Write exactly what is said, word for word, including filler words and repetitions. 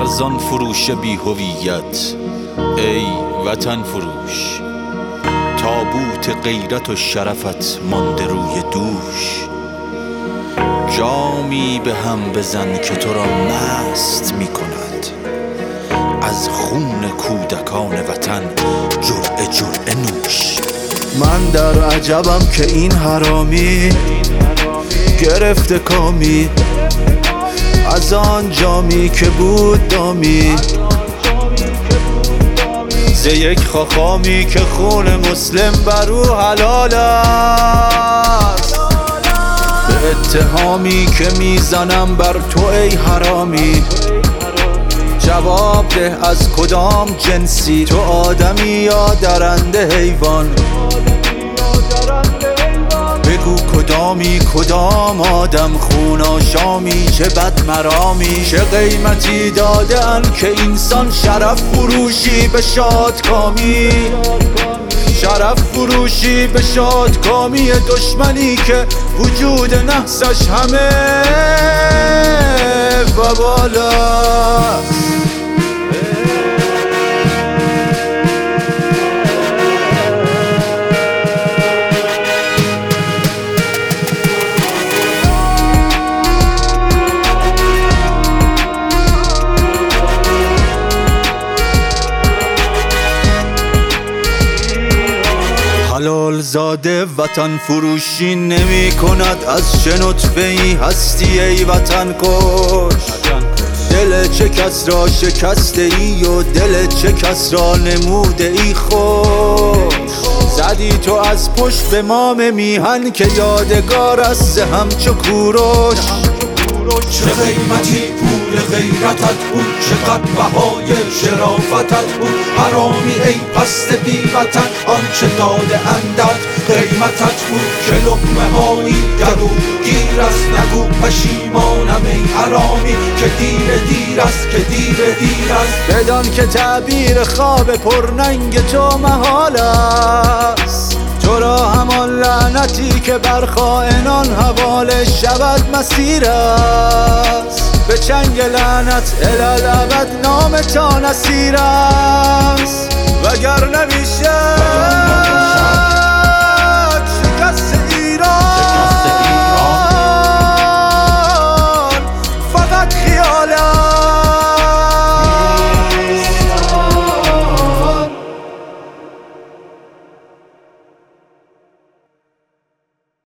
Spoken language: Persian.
ارزان فروش بی هویت، ای وطن فروش، تابوت غیرت و شرفت مانده روی دوش. جامی به هم بزن که تو را مست می کند، از خون کودکان وطن جرعه جرعه نوش. من در عجبم که این حرامی گرفته کامی از آن جامی که بود دامی، ز یک خاخامی که خون مسلم بر او حلال است. به اتهامی که میزنم بر تو ای حرامی، جواب ده از کدام جنسی، تو آدمی یا درنده حیوان؟ بگو کدامی کدام آدم خون آشامی، چه بد مرامی، چه قیمتی داده ان که انسان شرف فروشی به شادکامی، شرف فروشی به شادکامی دشمنی که وجود نحسش همه و بالاست. حلال زاده وطن فروشی نمی کند، از چه نطفه ای هستی ای وطن کش؟ دل چه کس را شکسته ای و دل چه کس را نموده ای خوش؟ زدی تو از پشت به مام میهن که یادگار است همچو کوروش. چه قیمتی پول غیرتت بود، چقدر بهای شرافتت بود، حرامی ای پست بی وطن، آنچه داده اندت قیمتت بود. که لقمه هایی درو گیر است، نگو پشیمانم ای حرامی، که دیر دیر است که دیر دیر است. بدان که تعبیر خواب پرننگ تو محال است، تو را همان لعنتی که بر خائنان حواله شود مسیر است. به چنگ لعنت الالابد نام تا نصیر است، وگر نمیشه